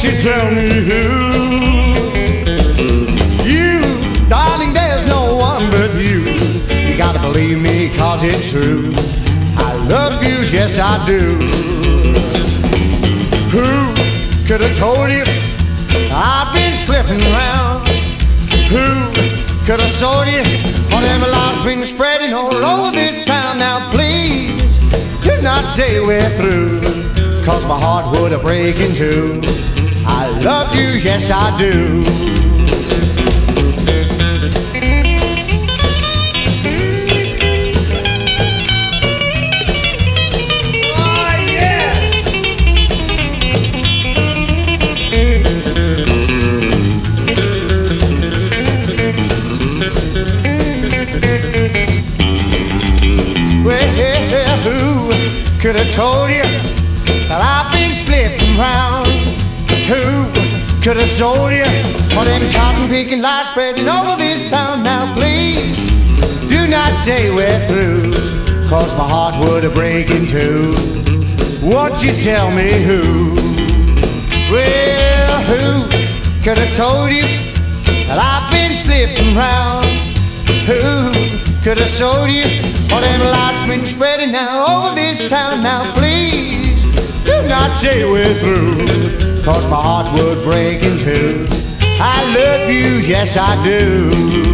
you tell me who? You, darling, there's no one but you. You gotta believe me, 'cause it's true. I love you, yes I do. Who could have told you I've been slipping around? Who could have sold you all them lies been spreading all over this town? Now please, do not say we're through, 'cause my heart would have break in two. I love you, yes I do. Could have told you that I've been slipping round? Who could have sold you all them cotton picking lies spreading over this town? Now please, do not say we're through, 'cause my heart would have break in two. Won't you tell me who? Well, who could have told you that I've been slipping round? Who could have sold you all them lies been spreading now over this town? Now please, do not say we're through, 'cause my heart would break in two. I love you, yes I do.